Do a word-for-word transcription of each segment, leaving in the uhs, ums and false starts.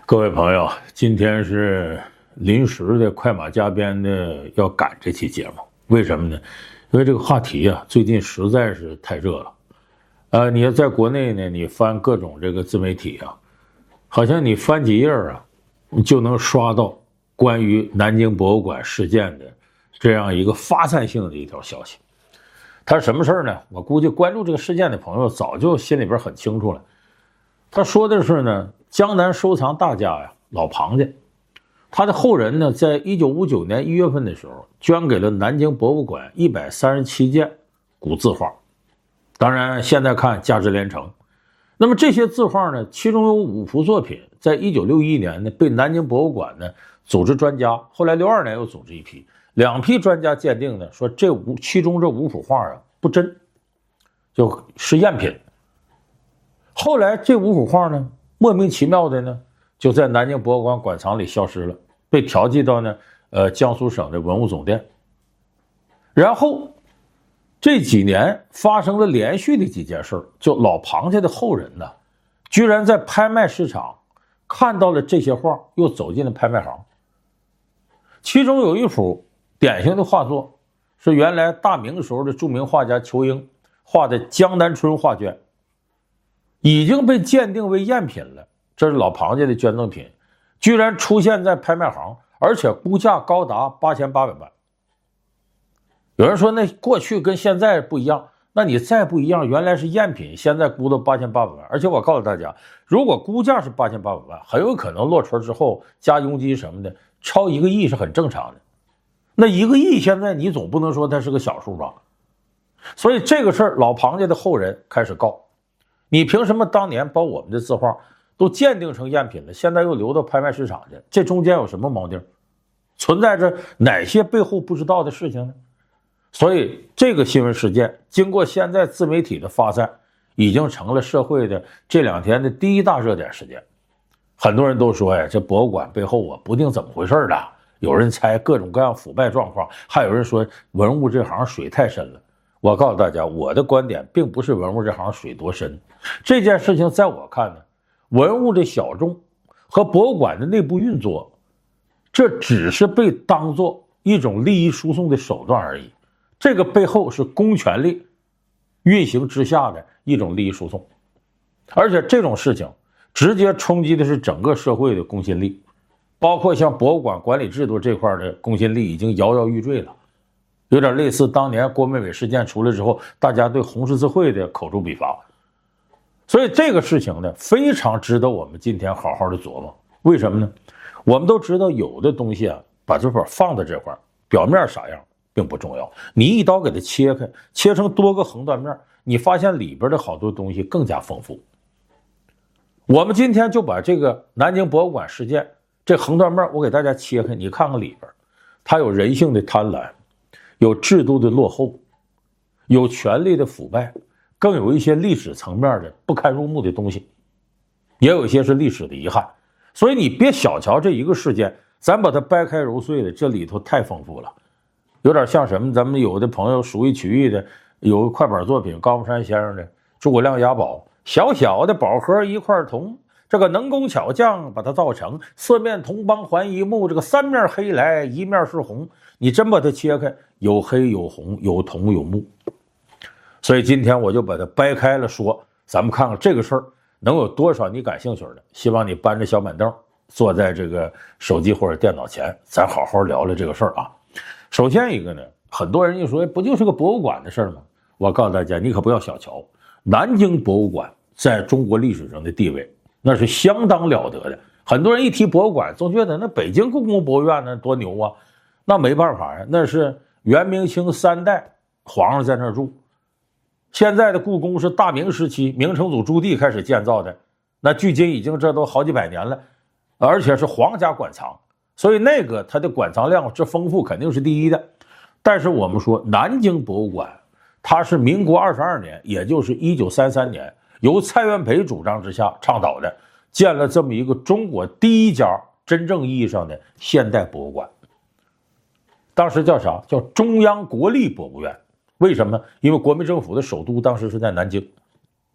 各位朋友，今天是临时的快马加鞭的要赶这期节目，为什么呢？因为这个话题啊，最近实在是太热了。呃，你要在国内呢，你翻各种这个自媒体啊，好像你翻几页啊，你就能刷到关于南京博物馆事件的这样一个发散性的一条消息。他什么事儿呢？我估计关注这个事件的朋友早就心里边很清楚了。他说的是呢，江南收藏大家呀，老庞家，他的后人呢，在一九五九年一月份的时候，捐给了南京博物馆一百三十七件古字画。当然，现在看价值连城。那么这些字画呢，其中有五幅作品，在一九六一年呢，被南京博物馆呢组织专家，后来六二年又组织一批，两批专家鉴定呢，说这五其中这五幅画啊不真，就是赝品。后来这五幅画呢，莫名其妙的呢，就在南京博物馆馆藏里消失了，被调剂到呢，呃，江苏省的文物总店。然后这几年发生了连续的几件事，就老庞家的后人呢，居然在拍卖市场看到了这些画，又走进了拍卖行。其中有一幅典型的画作，是原来大明时候的著名画家仇英画的《江南春》画卷。已经被鉴定为赝品了，这是老庞家的捐赠品，居然出现在拍卖行，而且估价高达八千八百万。有人说那过去跟现在不一样，那你再不一样，原来是赝品，现在估到八千八百万。而且我告诉大家，如果估价是八千八百万，很有可能落锤之后加佣金什么的，超一个亿是很正常的。那一个亿现在你总不能说它是个小数吧？所以这个事儿，老庞家的后人开始告。你凭什么当年把我们的字画都鉴定成赝品了，现在又流到拍卖市场去？这中间有什么锚定？存在着哪些背后不知道的事情呢？所以这个新闻事件经过现在自媒体的发散，已经成了社会的这两天的第一大热点事件。很多人都说呀，这博物馆背后啊不定怎么回事的，有人猜各种各样腐败状况，还有人说文物这行水太深了。我告诉大家，我的观点并不是文物这行水多深，这件事情在我看呢，文物的小众和博物馆的内部运作，这只是被当作一种利益输送的手段而已。这个背后是公权力运行之下的一种利益输送，而且这种事情直接冲击的是整个社会的公信力，包括像博物馆管理制度这块的公信力已经摇摇欲坠了。有点类似当年郭美美事件出来之后，大家对红十字会的口诛笔伐。所以这个事情呢，非常值得我们今天好好的琢磨。为什么呢？我们都知道有的东西啊，把这块放在这块，表面啥样并不重要，你一刀给它切开，切成多个横断面，你发现里边的好多东西更加丰富。我们今天就把这个南京博物馆事件这横断面我给大家切开，你看看里边，它有人性的贪婪，有制度的落后，有权力的腐败，更有一些历史层面的不堪入目的东西，也有一些是历史的遗憾。所以你别小瞧这一个事件，咱把它掰开揉碎的，这里头太丰富了。有点像什么，咱们有的朋友熟悉曲艺的，有个快板作品，高木山先生的诸葛亮押宝，小小的宝盒一块铜，这个能工巧匠把它造成四面铜邦还一木，这个三面黑来一面是红，你真把它切开，有黑有红有铜有木。所以今天我就把它掰开了说，咱们看看这个事儿能有多少你感兴趣的。希望你搬着小板凳坐在这个手机或者电脑前，咱好好聊聊这个事儿啊。首先一个呢，很多人就说不就是个博物馆的事儿吗？我告诉大家，你可不要小瞧南京博物馆在中国历史上的地位，那是相当了得的。很多人一提博物馆总觉得那北京故宫博物院那多牛啊，那没办法呀，那是元明清三代皇上在那儿住。现在的故宫是大明时期明成祖朱棣开始建造的，那距今已经这都好几百年了，而且是皇家馆藏，所以那个它的馆藏量之丰富肯定是第一的。但是我们说南京博物馆，它是民国二十二年，也就是一九三三年，由蔡元培主张之下倡导的，建了这么一个中国第一家真正意义上的现代博物馆。当时叫啥？叫中央国立博物院。为什么呢？因为国民政府的首都当时是在南京。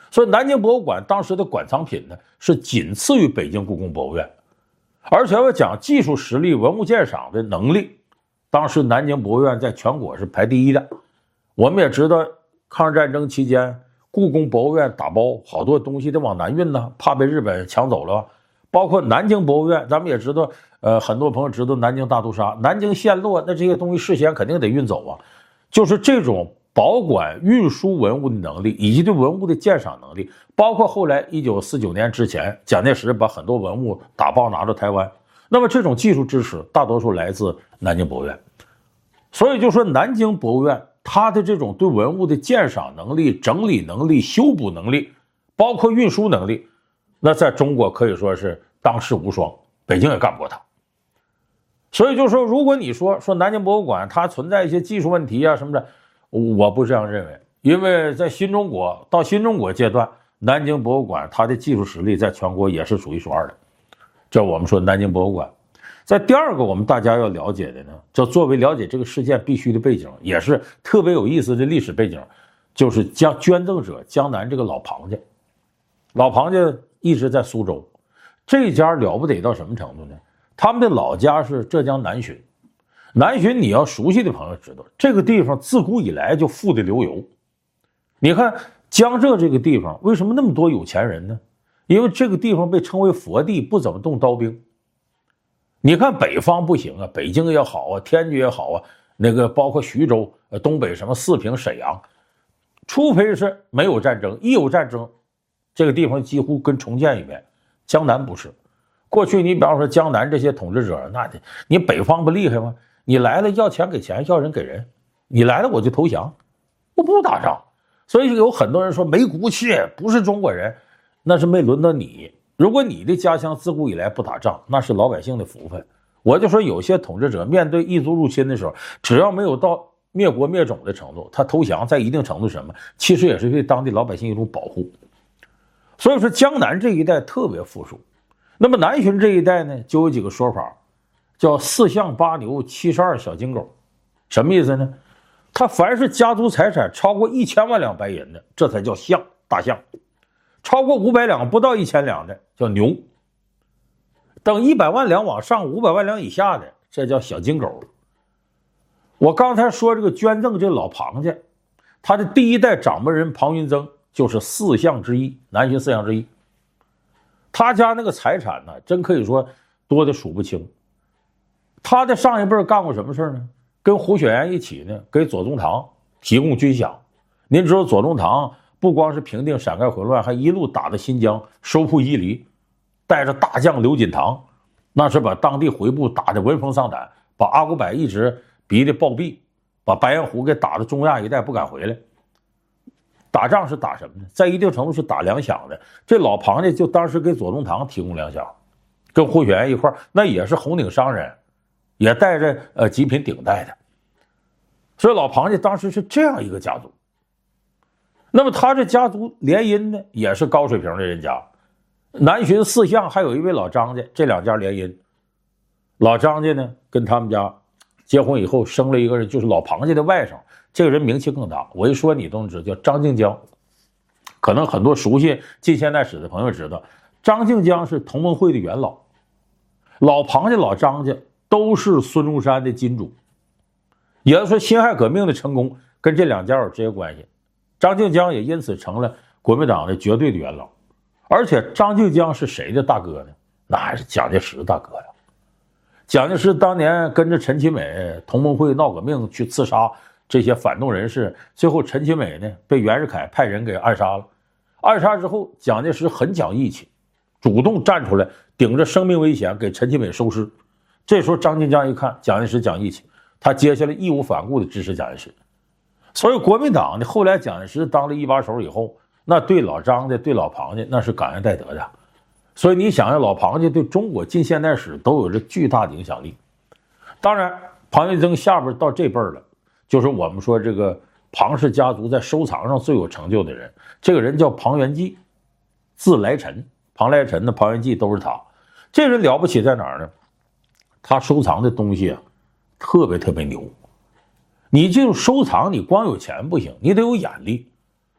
所以南京博物馆当时的馆藏品呢是仅次于北京故宫博物院，而且要讲技术实力、文物鉴赏的能力，当时南京博物院在全国是排第一的。我们也知道，抗日战争期间，故宫博物院打包好多东西得往南运呢，怕被日本抢走了。包括南京博物院，咱们也知道，呃，很多朋友知道南京大屠杀，南京陷落，那这些东西事先肯定得运走啊。就是这种保管、运输文物的能力，以及对文物的鉴赏能力，包括后来一九四九年之前，蒋介石把很多文物打包拿到台湾，那么这种技术支持大多数来自南京博物院。所以就说南京博物院它的这种对文物的鉴赏能力、整理能力、修补能力，包括运输能力，那在中国可以说是当世无双，北京也干不过它。所以就说，如果你说说南京博物馆它存在一些技术问题啊什么的，我不这样认为，因为在新中国到新中国阶段，南京博物馆它的技术实力在全国也是数一数二的。这我们说南京博物馆。在第二个我们大家要了解的呢，就作为了解这个事件必须的背景，也是特别有意思的历史背景，就是将捐赠者江南这个老庞家。老庞家一直在苏州，这家了不得到什么程度呢？他们的老家是浙江南浔。南浔你要熟悉的朋友知道，这个地方自古以来就富得流油。你看江浙这个地方为什么那么多有钱人呢？因为这个地方被称为佛地，不怎么动刀兵。你看北方不行啊，北京也好啊，天津也好啊，那个包括徐州、东北什么四平、沈阳，除非是没有战争，一有战争，这个地方几乎跟重建一遍。江南不是，过去你比方说江南这些统治者，那你北方不厉害吗？你来了要钱给钱，要人给人，你来了我就投降，我不打仗。所以有很多人说没骨气，不是中国人，那是没轮到你。如果你的家乡自古以来不打仗，那是老百姓的福分。我就说有些统治者面对异族入侵的时候，只要没有到灭国灭种的程度，他投降在一定程度什么，其实也是对当地老百姓一种保护。所以说江南这一带特别富庶。那么南浔这一带呢，就有几个说法，叫四象八牛七十二小金狗。什么意思呢？他凡是家族财产超过一千万两白银的，这才叫象，大象。超过五百两不到一千两的叫牛，等一百万两往上五百万两以下的，这叫小金狗。我刚才说这个捐赠这老庞家，他的第一代掌门人庞云增就是四象之一，南浔四象之一。他家那个财产呢，真可以说多的数不清。他的上一辈干过什么事呢？跟胡雪岩一起呢，给左宗棠提供军饷。您知道左宗棠不光是平定陕甘混乱，还一路打到新疆，收复伊犁，带着大将刘锦堂，那是把当地回部打得闻风丧胆，把阿古柏一直逼得暴毙，把白彦虎给打到中亚一带不敢回来。打仗是打什么呢？在一定程度是打粮饷的。这老庞家就当时给左宗棠提供粮饷，跟胡雪岩一块，那也是红顶商人，也带着呃极品顶戴的。所以老庞家当时是这样一个家族。那么他这家族联姻呢，也是高水平的人家。南浔四象还有一位老张家，这两家联姻。老张家呢，跟他们家结婚以后生了一个人，就是老庞家的外甥，这个人名气更大。我一说你都知道，叫张静江。可能很多熟悉近现代史的朋友知道，张静江是同盟会的元老，老庞家、老张家都是孙中山的金主。也就是说，辛亥革命的成功跟这两家有直接关系。张静江也因此成了国民党的绝对的元老。而且张静江是谁的大哥呢？那还是蒋介石大哥呀。蒋介石当年跟着陈其美同盟会闹革命，去刺杀这些反动人士，最后陈其美呢被袁世凯派人给暗杀了。暗杀之后，蒋介石很讲义气，主动站出来，顶着生命危险给陈其美收尸。这时候张静江一看蒋介石讲义气，他接下来义无反顾的支持蒋介石。所以国民党呢，后来蒋介石当了一把手以后，那对老张家、对老庞家那是感恩戴德的。所以你想想，老庞家对中国近现代史都有着巨大的影响力。当然，庞云增下边到这辈了，就是我们说这个庞氏家族在收藏上最有成就的人。这个人叫庞元济，字来臣，庞来臣的庞元济都是他。这人了不起在哪儿呢？他收藏的东西啊，特别特别牛。你这种收藏，你光有钱不行，你得有眼力。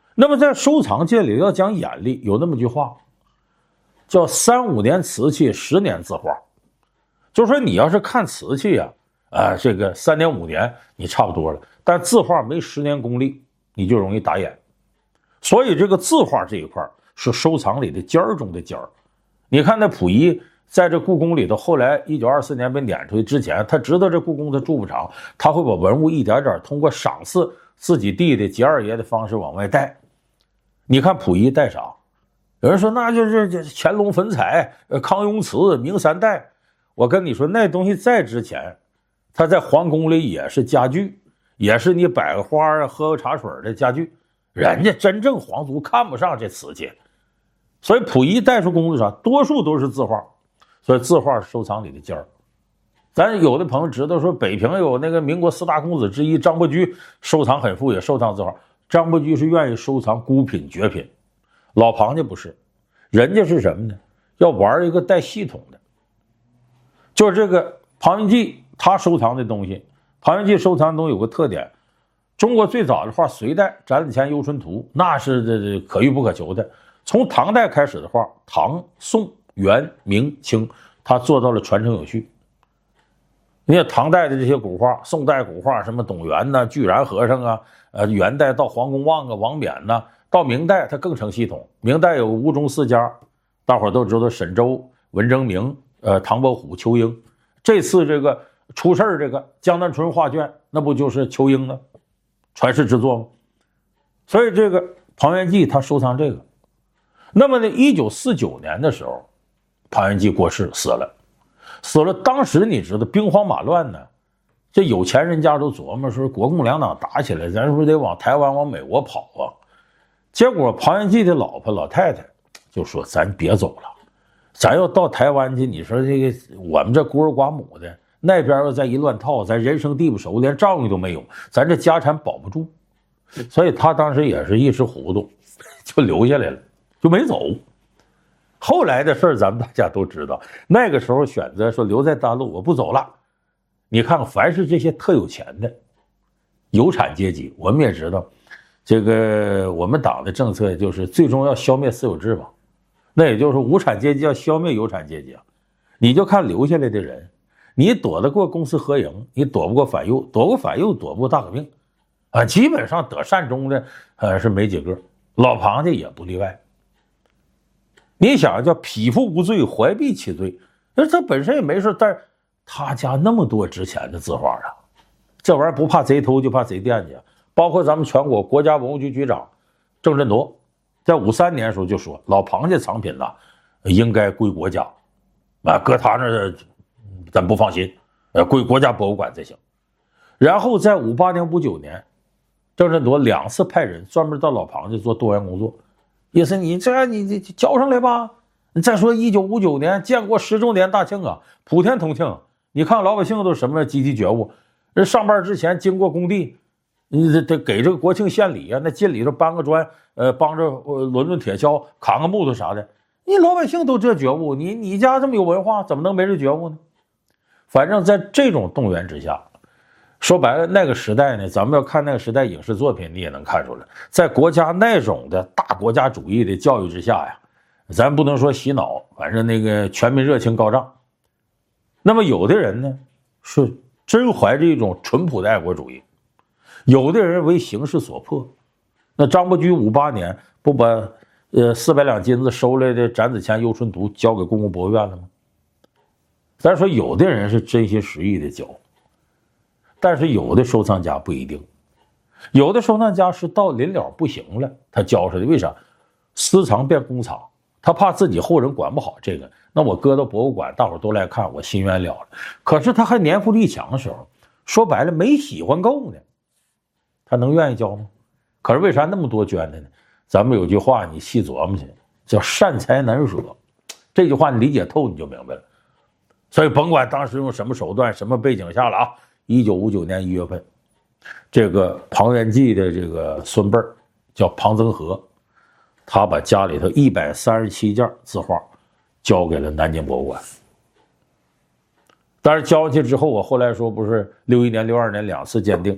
那么在收藏界里要讲眼力，有那么句话，叫三五年瓷器，十年字画。就是说你要是看瓷器啊，啊、呃，这个三年五年你差不多了，但字画没十年功力，你就容易打眼。所以这个字画这一块是收藏里的尖儿中的尖儿。你看那溥仪在这故宫里头，后来一九二四年被撵出去之前，他知道这故宫他住不长，他会把文物一点点通过赏赐自己弟弟节二爷的方式往外带。你看溥仪带啥？有人说那就是乾隆粉彩、康雍瓷、明三代。我跟你说，那东西在之前，他在皇宫里也是家具，也是你摆个花啊、喝个茶水的家具。人家真正皇族看不上这瓷器，所以溥仪带出宫子上多数都是字画，所以字画是收藏里的尖儿。咱有的朋友知道说，北平有那个民国四大公子之一张伯驹，收藏很富，也收藏字画。张伯驹是愿意收藏孤品绝品，老庞家不是，人家是什么呢？要玩一个带系统的。就是这个庞云记他收藏的东西，庞云记收藏的东西有个特点，中国最早的画隋代展子虔《游春图》，那是这可遇不可求的。从唐代开始的画，唐、宋、元、明、清，他做到了传承有序。你看唐代的这些古画，宋代古画，什么董源呐、巨然和尚啊，呃，元代到黄公望啊、王冕呐，到明代它更成系统。明代有吴中四家，大伙儿都知道沈周、文征明、呃唐伯虎、仇英。这次这个出事儿，这个江南春画卷，那不就是仇英的传世之作吗？所以这个庞元济他收藏这个。那么呢，一九四九年的时候，庞元济过世死了。死了，当时你知道兵荒马乱呢，这有钱人家都琢磨说，国共两党打起来，咱是不是得往台湾、往美国跑啊？结果庞元济的老婆老太太就说：“咱别走了，咱要到台湾去，你说这个我们这孤儿寡母的，那边要再一乱套，咱人生地不熟，连丈夫都没有，咱这家产保不住。”所以他当时也是一时糊涂，就留下来了，就没走。后来的事儿咱们大家都知道，那个时候选择说留在大陆，我不走了。你看，凡是这些特有钱的有产阶级，我们也知道，这个我们党的政策就是最终要消灭私有制嘛，那也就是无产阶级要消灭有产阶级啊。你就看留下来的人，你躲得过公私合营，你躲不过反右，躲过反右，躲不过大革命啊。基本上得善终的，呃，是没几个，老庞家也不例外。你想叫匹夫无罪，怀璧其罪，那他本身也没事，但是他家那么多值钱的字画啊，这玩意儿不怕贼偷就怕贼惦记。包括咱们全国国家文物局局长郑振铎，在五三年的时候就说，老庞家藏品呐、啊，应该归国家，啊，搁他那咱不放心，呃，归国家博物馆才行。然后在五八年、五九年，郑振铎两次派人专门到老庞家做动员工作。意思你这你你交上来吧。再说一九五九年建国十周年大庆啊，普天同庆。你看老百姓都什么积极觉悟，人上班之前经过工地，你得得给这个国庆献礼啊，那进里头搬个砖，呃，帮着抡抡铁锹，扛个木头啥的。你老百姓都这觉悟，你你家这么有文化，怎么能没这觉悟呢？反正在这种动员之下，说白了，那个时代呢，咱们要看那个时代影视作品，你也能看出来，在国家那种的大国家主义的教育之下呀，咱不能说洗脑，反正那个全民热情高涨。那么有的人呢，是真怀着一种淳朴的爱国主义，有的人为形势所迫。那张伯驹五八年不把呃四百两金子收来的展子虔《游春图》交给故宫博物院了吗？咱说有的人是真心实意的交。但是有的收藏家不一定，有的收藏家是到临了不行了，他交出来，为啥？私藏变公藏，他怕自己后人管不好这个，那我搁到博物馆，大伙都来看，我心愿了了。可是他还年富力强的时候，说白了没喜欢够呢，他能愿意交吗？可是为啥那么多捐的呢？咱们有句话你细琢磨去，叫善财难舍，这句话你理解透你就明白了。所以甭管当时用什么手段、什么背景下了啊。一九五九年一月份，这个庞元济的这个孙辈儿叫庞增和，他把家里头一百三十七件字画交给了南京博物馆。但是交去之后，我后来说不是六一年、六二年两次鉴定，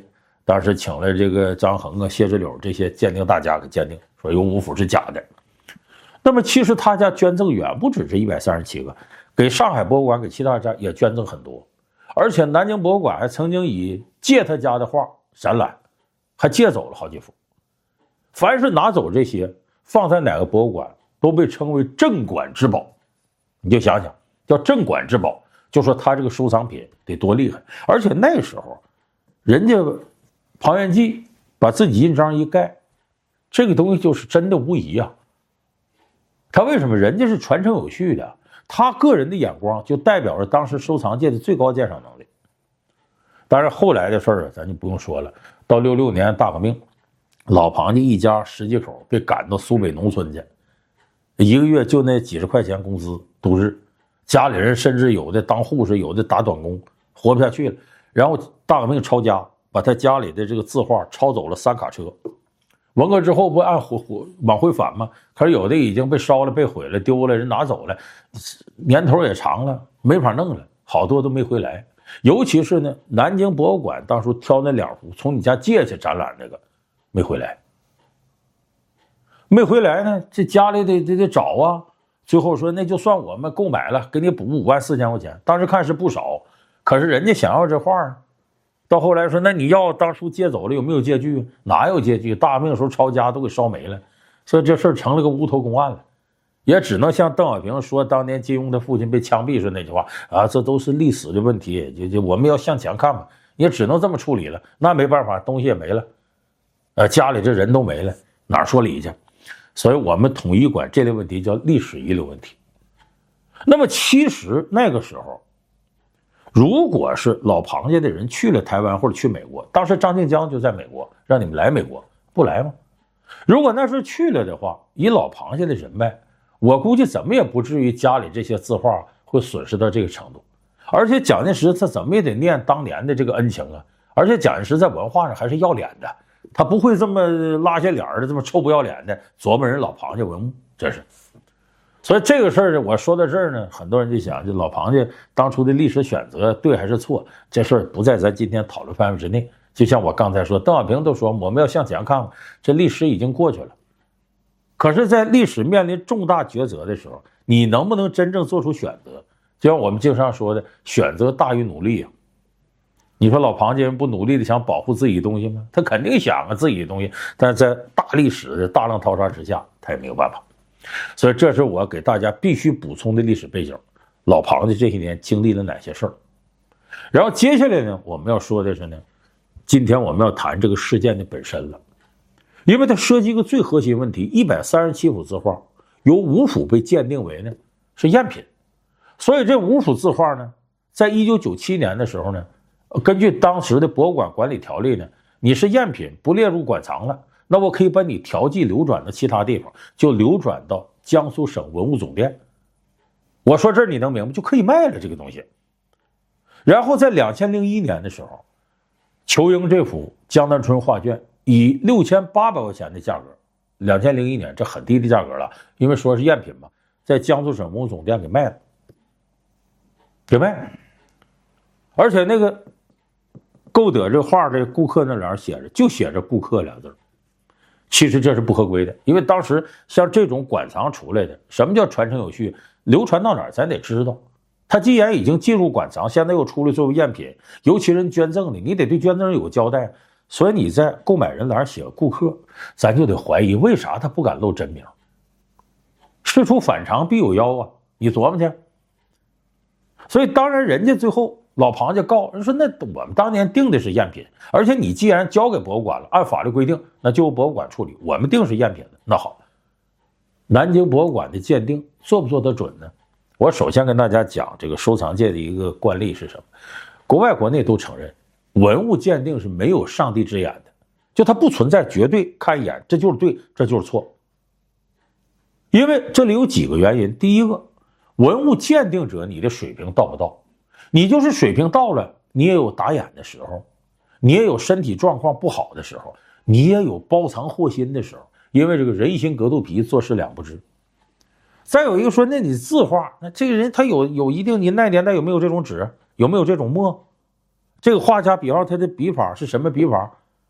当时请了这个张衡啊、谢志柳这些鉴定大家给鉴定，说有五幅是假的。那么其实他家捐赠远不止这一百三十七个，给上海博物馆、给其他家也捐赠很多。而且南京博物馆还曾经以借他家的画展览，还借走了好几幅。凡是拿走这些，放在哪个博物馆都被称为镇馆之宝。你就想想，叫镇馆之宝，就说他这个收藏品得多厉害。而且那时候，人家庞元济把自己印章一盖，这个东西就是真的无疑啊。他为什么？人家是传承有序的。他个人的眼光就代表着当时收藏界的最高鉴赏能力。当然后来的事儿咱就不用说了。到六六年大革命，老庞家一家十几口被赶到苏北农村去，一个月就那几十块钱工资度日，家里人甚至有的当护士，有的打短工，活不下去了。然后大革命抄家，把他家里的这个字画抄走了三卡车。文革之后不按回回往回返吗？可是有的已经被烧了、被毁了、丢了，人拿走了，年头也长了，没法弄了，好多都没回来。尤其是呢，南京博物馆当初挑那两幅从你家借去展览那个，没回来，没回来呢，这家里得得得找啊。最后说那就算我们购买了，给你补五万四千块钱。当时看是不少，可是人家想要这画啊。到后来说，那你要当初借走了，有没有借据？哪有借据？大革命的时候抄家都给烧没了，所以这事儿成了个无头公案了。也只能像邓小平说当年金庸的父亲被枪毙时那句话啊，这都是历史的问题，就就我们要向前看嘛，也只能这么处理了。那没办法，东西也没了，呃，家里这人都没了，哪说理去？所以我们统一管这类问题叫历史遗留问题。那么其实那个时候，如果是老庞家的人去了台湾或者去美国，当时张静江就在美国，让你们来美国，不来吗？如果那时候去了的话，以老庞家的人脉，我估计怎么也不至于家里这些字画会损失到这个程度。而且蒋介石他怎么也得念当年的这个恩情啊，而且蒋介石在文化上还是要脸的，他不会这么拉下脸的，这么臭不要脸的琢磨人老庞家文物，这是。所以这个事儿呢，我说到这儿呢，很多人就想，这老庞家当初的历史选择对还是错？这事儿不在咱今天讨论范围之内。就像我刚才说，邓小平都说我们要向前看，这历史已经过去了。可是，在历史面临重大抉择的时候，你能不能真正做出选择？就像我们经常说的，选择大于努力啊。你说老庞家人不努力的想保护自己的东西吗？他肯定想啊，自己的东西，但是在大历史的大浪淘沙之下，他也没有办法。所以这是我给大家必须补充的历史背景，老庞家这些年经历了哪些事儿。然后接下来呢，我们要说的是呢，今天我们要谈这个事件的本身了，因为它涉及一个最核心问题，一百三十七幅字画有五幅被鉴定为呢是赝品，所以这五幅字画呢，在一九九七年的时候呢，根据当时的博物馆管理条例呢，你是赝品不列入馆藏了，那我可以把你调剂流转到其他地方，就流转到江苏省文物总店。我说这儿你能明白，就可以卖了这个东西。然后在两千零一年的时候，仇英这幅江南春画卷以六千八百块钱的价格，两千零一年这很低的价格了，因为说是赝品嘛，在江苏省文物总店给卖了，给卖了。而且那个购得这画的顾客那栏写着，就写着顾客两字。其实这是不合规的，因为当时像这种馆藏出来的，什么叫传承有序？流传到哪儿咱得知道。他既然已经进入馆藏，现在又出来作为赝品，尤其人捐赠的，你得对捐赠人有个交代。所以你在购买人栏写顾客，咱就得怀疑为啥他不敢露真名。事出反常必有妖啊，你琢磨去。所以当然人家最后老庞家告人说，那我们当年定的是赝品，而且你既然交给博物馆了，按法律规定那就由博物馆处理，我们定是赝品的。那好，南京博物馆的鉴定做不做得准呢？我首先跟大家讲这个收藏界的一个惯例是什么，国外国内都承认文物鉴定是没有上帝之眼的，就它不存在绝对看一眼这就是对这就是错。因为这里有几个原因，第一个，文物鉴定者你的水平到不到，你就是水平到了，你也有打眼的时候，你也有身体状况不好的时候，你也有包藏祸心的时候，因为这个人心隔肚皮，做事两不知。再有一个说，那你字画，那这个人他有有一定，你那年代有没有这种纸，有没有这种墨？这个画家比方他的笔法是什么笔法？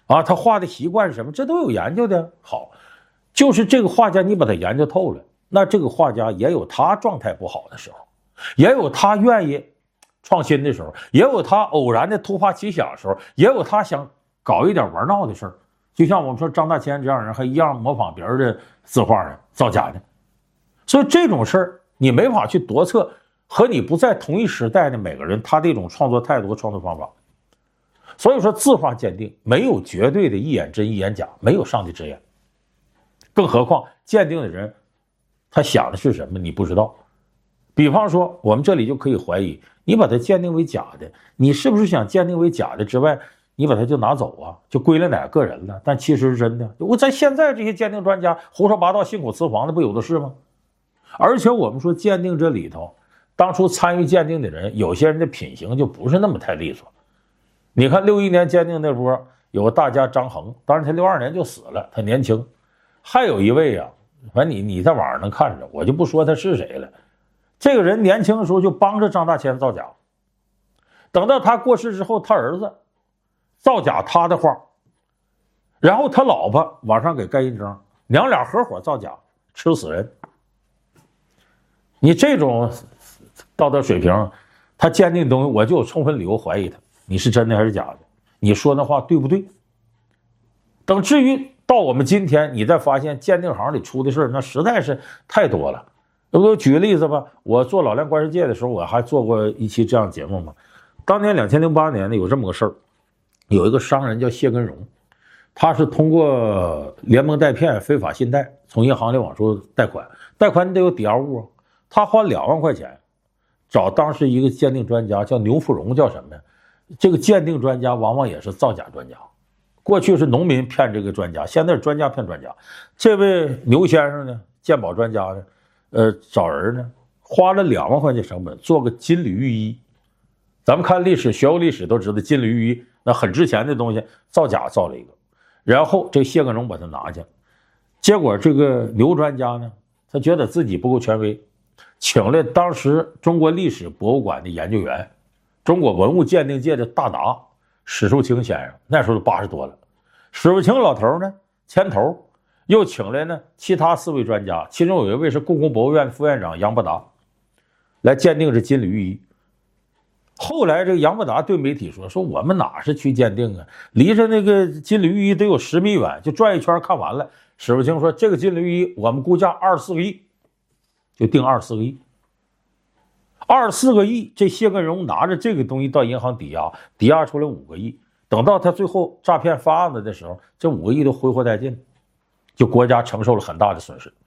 啊，他画的习惯是什么，这都有研究的。好，就是这个画家你把他研究透了，那这个画家也有他状态不好的时候，也有他愿意创新的时候，也有他偶然的突发奇想的时候，也有他想搞一点玩闹的事儿。就像我们说张大千这样人还一样模仿别人的字画呢，造假的。所以这种事儿你没法去夺测和你不在同一时代的每个人他这种创作态度和创作方法。所以说字画鉴定没有绝对的一眼真一眼假，没有上帝之眼。更何况鉴定的人他想的是什么你不知道。比方说我们这里就可以怀疑，你把它鉴定为假的，你是不是想鉴定为假的之外，你把它就拿走啊，就归了哪个人了？但其实是真的。我在现在这些鉴定专家胡说八道信口雌黄的不有的是吗？而且我们说鉴定这里头当初参与鉴定的人，有些人的品行就不是那么太利索。你看六一年鉴定那波有个大家张衡，当然他六二年就死了，他年轻。还有一位啊，反正你你在网上能看着，我就不说他是谁了。这个人年轻的时候就帮着张大千造假，等到他过世之后，他儿子造假他的画，然后他老婆往上给盖印章，娘俩合伙造假，吃死人。你这种道德水平，他鉴定东西，我就有充分理由怀疑他，你是真的还是假的？你说那话对不对？等至于到我们今天，你再发现鉴定行里出的事那实在是太多了。我举个例子吧，我做老梁观世界的时候，我还做过一期这样节目嘛。当年两千零八年呢，有这么个事儿，有一个商人叫谢根荣，他是通过连蒙带骗、非法信贷，从银行里往出贷款，贷款你得有抵押物啊。他花两万块钱找当时一个鉴定专家，叫牛富荣，叫什么呀？这个鉴定专家往往也是造假专家。过去是农民骗这个专家，现在是专家骗专家。这位牛先生呢，鉴宝专家呢，呃，找人呢，花了两万块钱成本做个金缕玉衣。咱们看历史，学过历史都知道，金缕玉衣那很值钱的东西，造假造了一个，然后这谢根荣把它拿去，结果这个牛专家呢，他觉得自己不够权威，请了当时中国历史博物馆的研究员，中国文物鉴定界的大拿史树清先生，那时候都八十多了。史树清老头呢牵头，又请来呢其他四位专家，其中有一位是故宫博物院副院长杨伯达，来鉴定这金缕玉衣。后来这个杨伯达对媒体说：“说我们哪是去鉴定啊？离着那个金缕玉衣得有十米远，就转一圈看完了。”史树清说：“这个金缕玉衣我们估价二十四个亿，就定二十四个亿。二十四个亿，这谢根荣拿着这个东西到银行抵押，抵押出来五个亿。等到他最后诈骗发案子的时候，这五个亿都挥霍殆尽，就国家承受了很大的损失。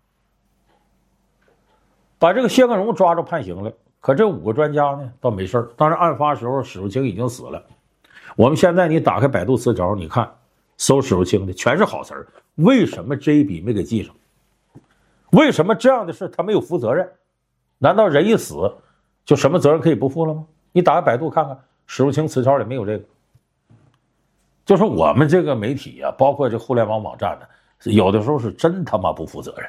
把这个谢根荣抓住判刑了。”可这五个专家呢，倒没事。当然，案发时候史树清已经死了。我们现在你打开百度词条，你看搜史树清的全是好词儿。为什么这一笔没给记上？为什么这样的事他没有负责任？难道人一死就什么责任可以不负了吗？你打开百度看看，史树清词条里没有这个。就是我们这个媒体啊，包括这互联网网站呢，有的时候是真他妈不负责任。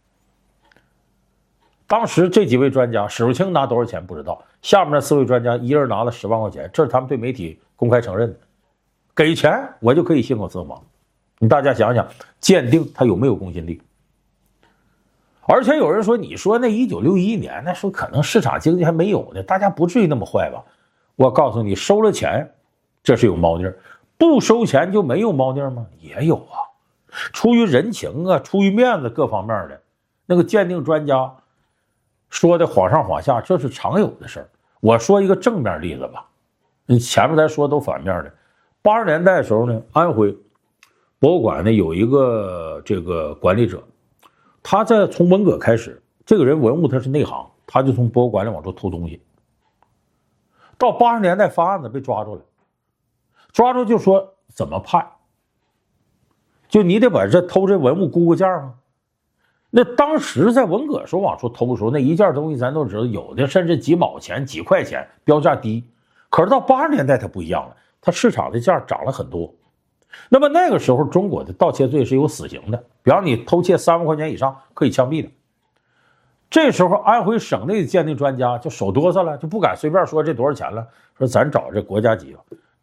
当时这几位专家，史树清拿多少钱不知道，下面那四位专家一人拿了十万块钱，这是他们对媒体公开承认的。给钱我就可以信口雌黄，你大家想想，鉴定它有没有公信力？而且有人说，你说那一九六一年那时候可能市场经济还没有呢，大家不至于那么坏吧？我告诉你，收了钱这是有猫腻，不收钱就没有猫腻吗？也有啊，出于人情啊，出于面子各方面的，那个鉴定专家说的晃上晃下，这是常有的事儿。我说一个正面例子吧，你前面咱说都反面的。八十年代的时候呢，安徽博物馆呢有一个这个管理者，他在从文革开始，这个人文物他是内行，他就从博物馆里往出偷东西。到八十年代发案子被抓住了，抓住就说怎么判？就你得把这偷这文物估个价吗？那当时在文革时候往出偷的时候，那一件东西咱都知道，有的甚至几毛钱、几块钱，标价低。可是到八十年代它不一样了，它市场的价涨了很多。那么那个时候中国的盗窃罪是有死刑的，比方你偷窃三万块钱以上可以枪毙的。这时候安徽省内的鉴定专家就手哆嗦了，就不敢随便说这多少钱了，说咱找这国家级，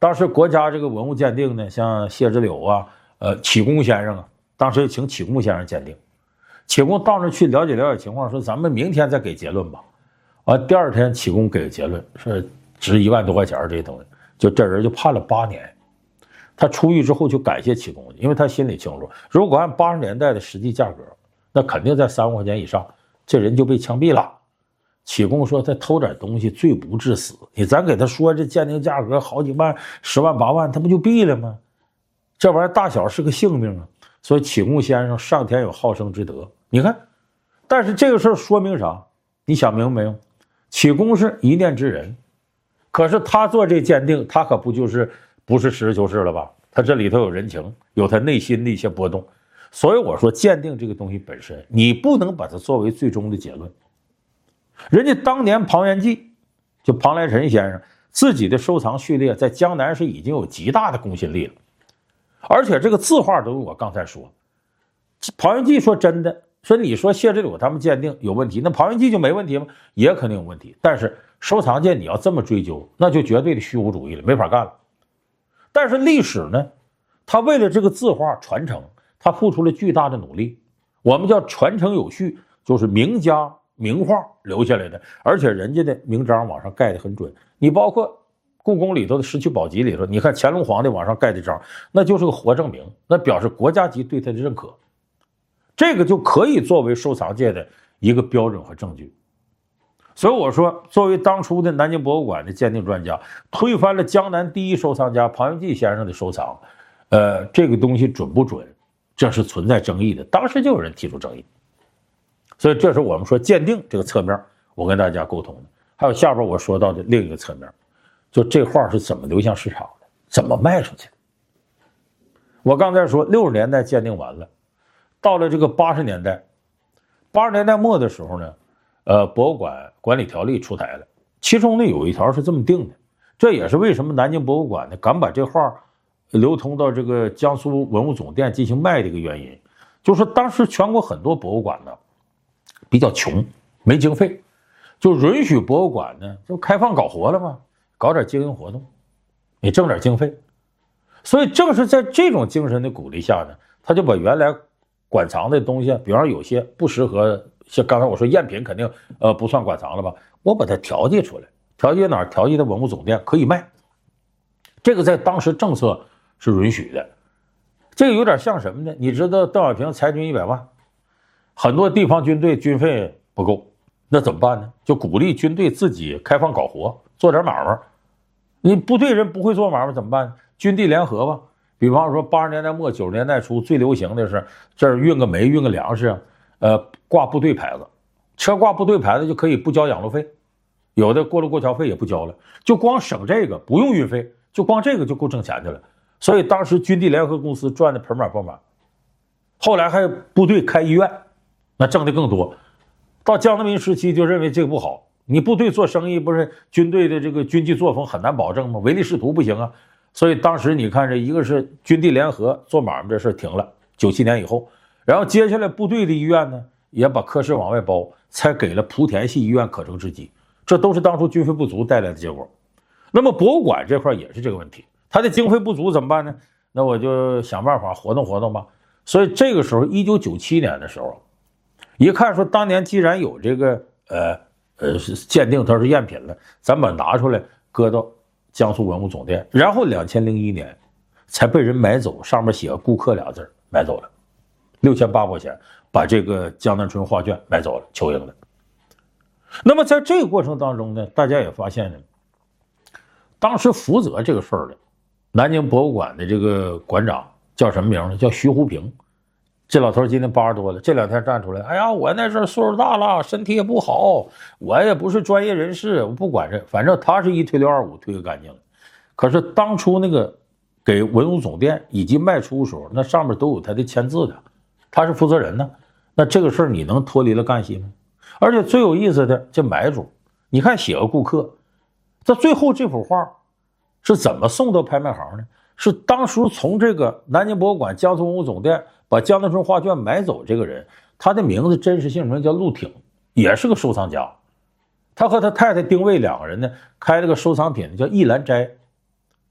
当时国家这个文物鉴定呢，像谢之柳啊，呃，启功先生啊，当时请启功先生鉴定。启功到那去了解了解情况，说咱们明天再给结论吧。啊，第二天启功给结论，是值一万多块钱这些东西，就这人就判了八年。他出狱之后就感谢启功，因为他心里清楚，如果按八十年代的实际价格，那肯定在三万块钱以上，这人就被枪毙了。启功说他偷点东西罪不至死，你咱给他说这鉴定价格好几万、十万八万，他不就毙了吗？这玩意儿大小是个性命啊！所以启功先生上天有好生之德，你看，但是这个事儿说明啥？你想明白没有？启功是一念之人，可是他做这鉴定，他可不就是不是实事求是了吧？他这里头有人情，有他内心的一些波动。所以我说，鉴定这个东西本身，你不能把它作为最终的结论。人家当年庞元济，就庞来臣先生自己的收藏序列，在江南是已经有极大的公信力了，而且这个字画都是我刚才说。庞元济说真的，说你说谢之柳他们鉴定有问题，那庞元济就没问题吗？也肯定有问题。但是收藏界你要这么追究，那就绝对的虚无主义了，没法干了。但是历史呢，他为了这个字画传承，他付出了巨大的努力。我们叫传承有序，就是名家名画留下来的，而且人家的名章往上盖得很准。你包括故宫里头的石渠宝笈里头，你看乾隆皇帝往上盖的章，那就是个活证明，那表示国家级对他的认可，这个就可以作为收藏界的一个标准和证据。所以我说，作为当初的南京博物馆的鉴定专家，推翻了江南第一收藏家庞元济先生的收藏，呃，这个东西准不准，这是存在争议的。当时就有人提出争议，所以这是我们说鉴定这个侧面，我跟大家沟通的。还有下边我说到的另一个侧面，就这画是怎么流向市场的，怎么卖出去的。我刚才说六十年代鉴定完了，到了这个八十年代，八十年代末的时候呢，呃，博物馆管理条例出台了，其中呢有一条是这么定的，这也是为什么南京博物馆呢敢把这画流通到这个江苏文物总店进行卖的一个原因，就是当时全国很多博物馆呢比较穷，没经费，就允许博物馆呢就开放搞活了嘛，搞点经营活动，也挣点经费。所以正是在这种精神的鼓励下呢，他就把原来馆藏的东西，比方有些不适合，像刚才我说赝品肯定呃不算馆藏了吧，我把它调节出来，调节哪儿？调节的文物总店可以卖。这个在当时政策是允许的。这个有点像什么呢？你知道邓小平裁军一百万，很多地方军队军费不够，那怎么办呢？就鼓励军队自己开放搞活，做点买卖。你部队人不会做买卖怎么办？军地联合吧。比方说八十年代末九十年代初最流行的是这儿运个煤运个粮食，呃，挂部队牌子，车挂部队牌子就可以不交养路费，有的过路过桥费也不交了，就光省这个不用运费，就光这个就够挣钱的了。所以当时军地联合公司赚的盆满钵满，后来还有部队开医院，那挣的更多。到江泽民时期就认为这个不好，你部队做生意不是军队的这个军纪作风很难保证吗？唯利是图不行啊。所以当时你看这一个是军地联合做买卖这事停了，九七年以后，然后接下来部队的医院呢也把科室往外包，才给了莆田系医院可乘之机，这都是当初军费不足带来的结果。那么博物馆这块也是这个问题，它的经费不足怎么办呢？那我就想办法活动活动吧。所以这个时候一九九七年的时候，一看说当年既然有这个呃呃鉴定它是赝品了，咱把拿出来搁到江苏文物总店，然后两千零一年才被人买走，上面写个顾客俩字买走了，六千八百块钱把这个江南春画卷买走了，邱莹的。那么在这个过程当中呢，大家也发现呢，当时负责这个事儿的南京博物馆的这个馆长叫什么名呢？叫徐湖平。这老头今年八十多了，这两天站出来，哎呀，我那时候岁数大了，身体也不好，我也不是专业人士，我不管这，反正他是一推六二五推个干净了。可是当初那个给文物总店以及卖出的时候，那上面都有他的签字的，他是负责人呢。那这个事儿你能脱离了干系吗？而且最有意思的，这买主，你看写个顾客，在最后这幅画是怎么送到拍卖行呢？是当初从这个南京博物馆江苏文物总店把江南春画卷买走这个人，他的名字真实姓名叫陆挺，也是个收藏家。他和他太太丁卫两个人呢，开了个收藏品叫一兰斋。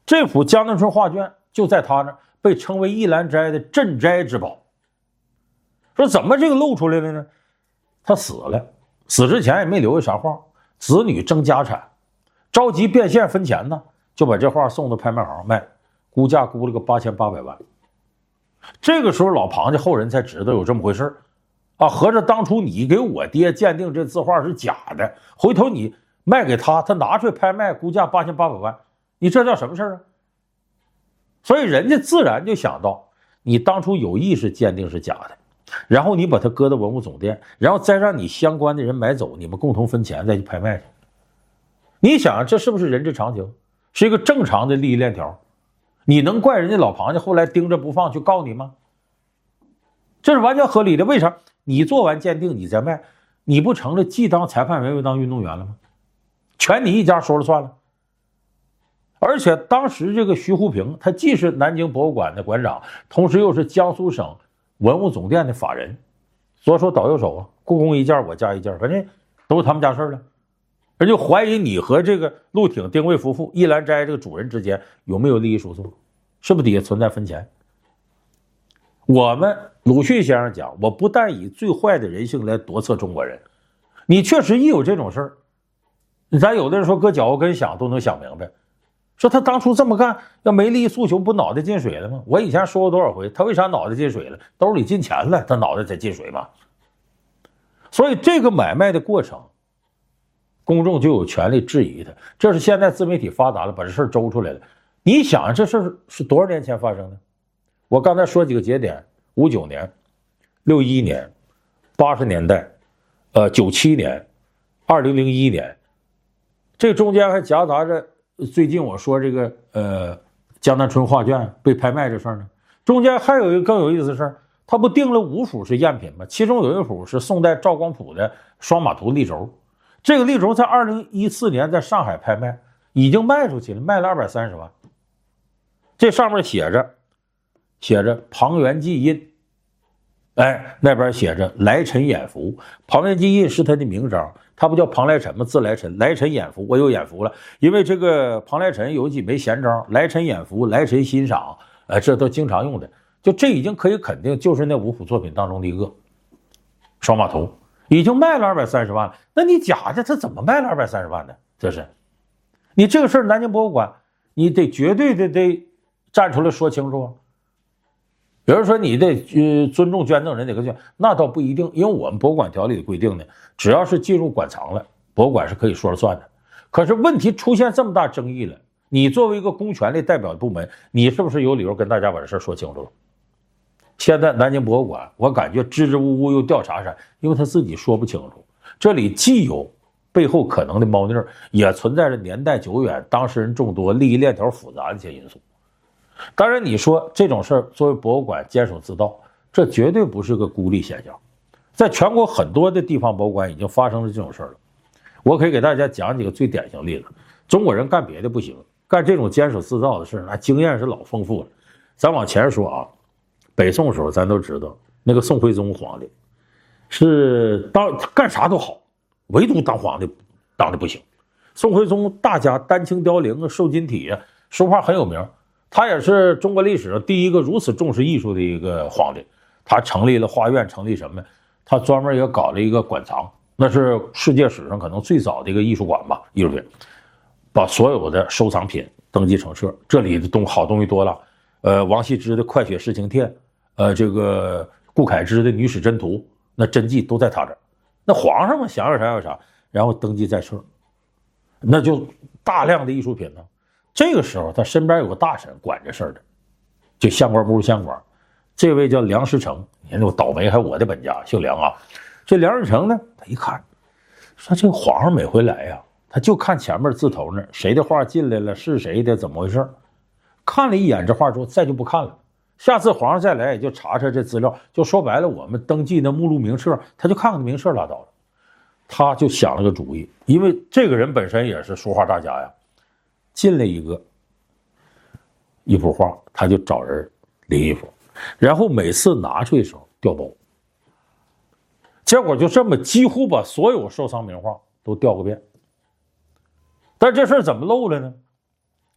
这幅江南春画卷就在他那儿被称为一兰斋的镇斋之宝。说怎么这个露出来了呢？他死了，死之前也没留下啥画，子女争家产，着急变现分钱呢，就把这画送到拍卖行卖，估价估了个八千八百万。这个时候老庞家后人才知道有这么回事啊，合着当初你给我爹鉴定这字画是假的，回头你卖给他，他拿出来拍卖，估价八千八百万，你这叫什么事啊？所以人家自然就想到，你当初有意识鉴定是假的，然后你把它搁到文物总店，然后再让你相关的人买走，你们共同分钱再去拍卖去。你想这是不是人之常情？是一个正常的利益链条。你能怪人家老庞家后来盯着不放去告你吗？这是完全合理的。为啥？你做完鉴定你再卖，你不成了既当裁判员又当运动员了吗？全你一家说了算了。而且当时这个徐湖平，他既是南京博物馆的馆长，同时又是江苏省文物总店的法人，左手倒右手啊，故宫一件我家一件，反正都是他们家事儿了。人就怀疑你和这个陆挺丁谓夫妇一兰斋这个主人之间有没有利益输送，是不是底下存在分钱？我们鲁迅先生讲，我不但以最坏的人性来夺策中国人，你确实一有这种事儿，咱有的人说搁脚后跟想都能想明白，说他当初这么干要没利益诉求，不脑袋进水了吗？我以前说过多少回，他为啥脑袋进水了？兜里进钱了，他脑袋才进水嘛。所以这个买卖的过程，公众就有权利质疑他。这是现在自媒体发达了，把这事儿周出来了。你想这事儿是多少年前发生的？我刚才说几个节点：五九年、六一年、八十年代、呃九七年、二零零一年，这中间还夹杂着最近我说这个呃江南春画卷被拍卖这事儿呢。中间还有一个更有意思的事儿，他不定了五幅是赝品吗？其中有一幅是宋代赵光普的双马图立轴，这个立轴在二零一四年在上海拍卖，已经卖出去了，卖了二百三十万。这上面写着写着庞元济印，哎，那边写着来臣眼福。庞元济印是他的名章，他不叫庞来臣吗？字来臣，来臣眼福，我有眼福了。因为这个庞来臣有几枚闲章，来臣眼福，来臣欣赏，呃，这都经常用的。就这已经可以肯定，就是那五幅作品当中的一个双马图，已经卖了二百三十万了。那你假的，他怎么卖了二百三十万呢？这是你这个事儿，南京博物馆你得绝对的得站出来说清楚啊。有人说你得呃尊重捐赠人得个捐，那倒不一定，因为我们博物馆条例里规定的，只要是进入馆藏了，博物馆是可以说了算的。可是问题出现这么大争议了，你作为一个公权力代表部门，你是不是有理由跟大家把这事说清楚了？现在南京博物馆，我感觉支支吾吾又调查啥，因为他自己说不清楚。这里既有背后可能的猫腻，也存在着年代久远、当事人众多、利益链条复杂的一些因素。当然你说这种事儿作为博物馆监守自盗，这绝对不是个孤立现象，在全国很多的地方博物馆已经发生了这种事儿了。我可以给大家讲几个最典型例子。中国人干别的不行，干这种监守自盗的事儿，那经验是老丰富了。咱往前说啊，北宋时候咱都知道，那个宋徽宗皇帝是当干啥都好，唯独当皇帝当的不行。宋徽宗大家丹青雕陵啊，瘦金体啊，书画很有名。他也是中国历史上第一个如此重视艺术的一个皇帝，他成立了画院，成立什么？他专门也搞了一个馆藏，那是世界史上可能最早的一个艺术馆吧，艺术品，把所有的收藏品登记成册，这里的东好东西多了，呃，王羲之的《快雪时晴帖》，呃，这个顾恺之的《女史箴图》，那真迹都在他这儿。那皇上嘛，想要啥要啥，然后登记在册，那就大量的艺术品呢。这个时候他身边有个大臣管这事儿的，就相官不如相官，这位叫梁师成。你看我倒霉，还我的本家姓梁啊。这梁师成呢，他一看说这个皇上每回来呀、啊，他就看前面字头那谁的画进来了，是谁的，怎么回事，看了一眼这画之后再就不看了。下次皇上再来也就查查这资料，就说白了我们登记的目录名册，他就看看名册拉倒了。他就想了个主意，因为这个人本身也是书画大家呀，进了一个一幅画，他就找人临一幅，然后每次拿出去的时候调包，结果就这么几乎把所有收藏名画都调个遍。但这事儿怎么漏了呢？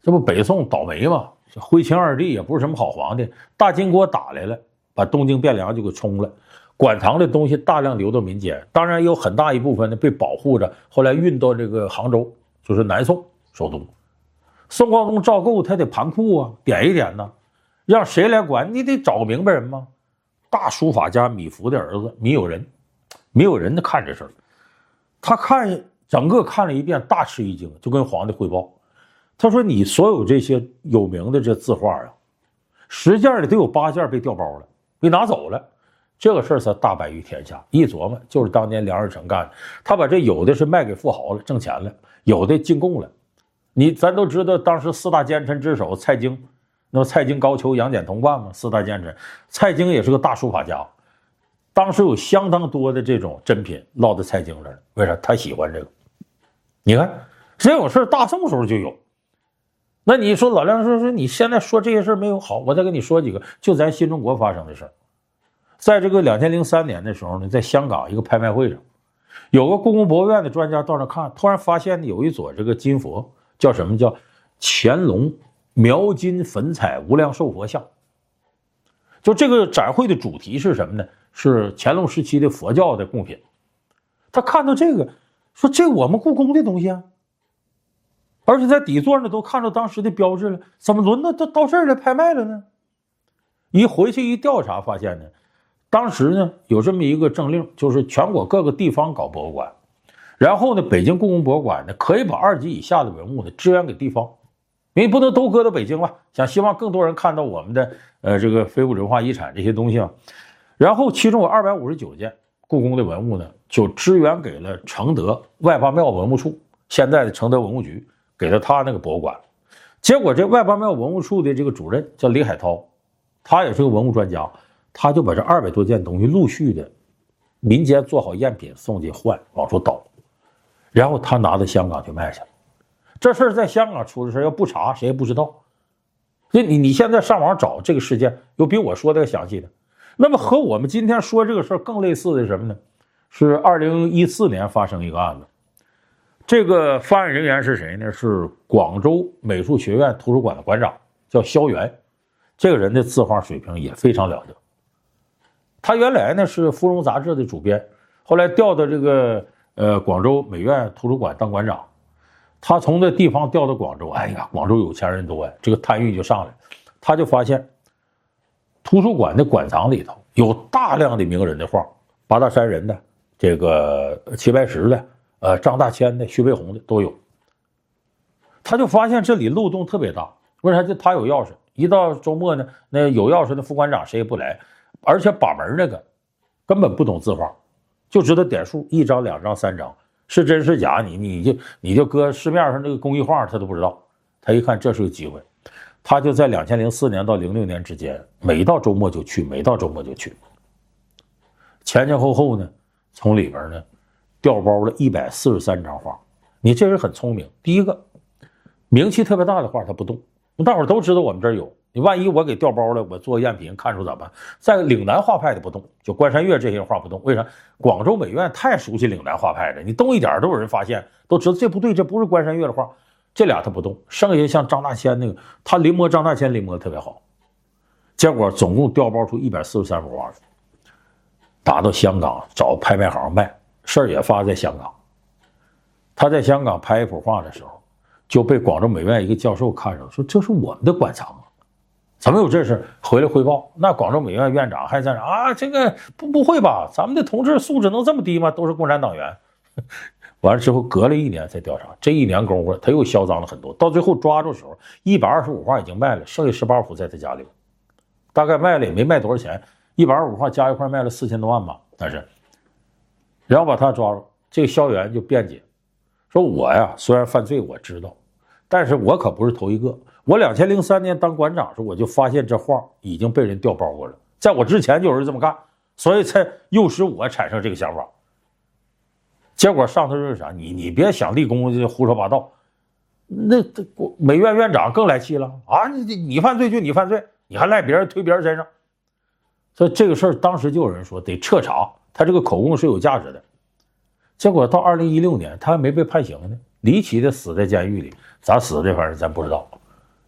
这不北宋倒霉嘛，徽钦二帝也不是什么好皇帝，大金国打来了，把东京汴梁就给冲了，馆藏的东西大量流到民间，当然有很大一部分呢被保护着，后来运到这个杭州，就是南宋首都。宋光宗赵构他得盘库啊，点一点呢，让谁来管？你得找个明白人吗？大书法家米芾的儿子米有人，米有人看这事儿，他看整个看了一遍，大吃一惊，就跟皇帝汇报。他说：“你所有这些有名的这字画啊，十件里得有八件被调包了，被拿走了。这个事儿才大白于天下。一琢磨，就是当年梁日成干的。他把这有的是卖给富豪了，挣钱了；有的进贡了。你咱都知道，当时四大奸臣之首蔡京，那么蔡京、高俅、杨戬同贯嘛，四大奸臣。蔡京也是个大书法家，当时有相当多的这种珍品落在蔡京这儿，为啥？他喜欢这个。你看这种事大宋时候就有。”那你说老梁说说你现在说这些事没有好，我再跟你说几个，就咱新中国发生的事儿。在这个两千零三年的时候呢，在香港一个拍卖会上，有个故宫博物院的专家到那看，突然发现有一座这个金佛，叫什么？叫乾隆描金粉彩无量寿佛像。就这个展会的主题是什么呢？是乾隆时期的佛教的贡品。他看到这个，说这我们故宫的东西啊。而且在底座呢都看到当时的标志了，怎么轮到到到这儿来拍卖了呢？一回去一调查发现呢，当时呢有这么一个政令，就是全国各个地方搞博物馆，然后呢北京故宫博物馆呢可以把二级以下的文物呢支援给地方，因为不能都搁到北京吧，想希望更多人看到我们的呃这个非物质文化遗产这些东西啊。然后其中有二百五十九件故宫的文物呢就支援给了承德外八庙文物处，现在的承德文物局。给了他那个博物馆，结果这外八庙文物处的这个主任叫李海涛，他也是个文物专家，他就把这二百多件东西陆续的民间做好赝品送去换，往出倒，然后他拿到香港去卖去。这事儿在香港出的事要不查谁也不知道。所以你你现在上网找这个事件，有比我说的详细的。那么和我们今天说这个事儿更类似的是什么呢？是二零一四年发生一个案子。这个发案人员是谁呢？是广州美术学院图书馆的馆长，叫萧元。这个人的字画水平也非常了得。他原来呢是《芙蓉》杂志的主编，后来调到这个呃广州美院图书馆当馆长。他从这地方调到广州，哎呀，广州有钱人多呀，这个贪欲就上来。他就发现图书馆的馆藏里头有大量的名人的画，八大山人的，这个齐白石的。呃，张大千的、徐悲鸿的都有，他就发现这里漏洞特别大。为啥？就他有钥匙，一到周末呢，那有钥匙的副馆长谁也不来，而且把门那个根本不懂字画，就知道点数，一张、两张、三张，是真是假，你你就你就搁市面上那个工艺画他都不知道。他一看这是个机会，他就在两千零四年到零六年之间，每到周末就去，每到周末就去，前前后后呢，从里边呢。调包了一百四十三张画，你这人很聪明。第一个，名气特别大的画他不动，大伙儿都知道我们这儿有，你万一我给调包了，我做赝品看出咋办？在岭南画派的不动，就关山月这些画不动，为啥？广州美院太熟悉岭南画派了，你动一点都有人发现，都知道这不对，这不是关山月的画，这俩他不动。剩下像张大千那个，他临摹张大千临摹的特别好，结果总共调包出一百四十三幅画，打到香港找拍卖行卖。事儿也发在香港，他在香港拍一幅画的时候，就被广州美院一个教授看上，说这是我们的馆藏啊，怎么有这事？回来汇报，那广州美院院长还在那啊，这个不不会吧？咱们的同志素质能这么低吗？都是共产党员。完了之后，隔了一年才调查，这一年功夫他又嚣张了很多，到最后抓住的时候，一百二十五画已经卖了，剩下十八幅在他家里，大概卖了也没卖多少钱，一百二十五画加一块卖了四千多万吧，但是。然后把他抓住，这个萧元就辩解，说我呀虽然犯罪我知道，但是我可不是头一个。我两千零三年当馆长时我就发现这画已经被人调包过了，在我之前就有人这么干，所以才诱使我产生这个想法。结果上头是啥？你你别想立功就胡说八道，那美院院长更来气了啊！你你犯罪就你犯罪，你还赖别人推别人身上，所以这个事儿当时就有人说得彻查。他这个口供是有价值的，结果到二零一六年他还没被判刑呢，离奇的死在监狱里，咋死的反正咱不知道。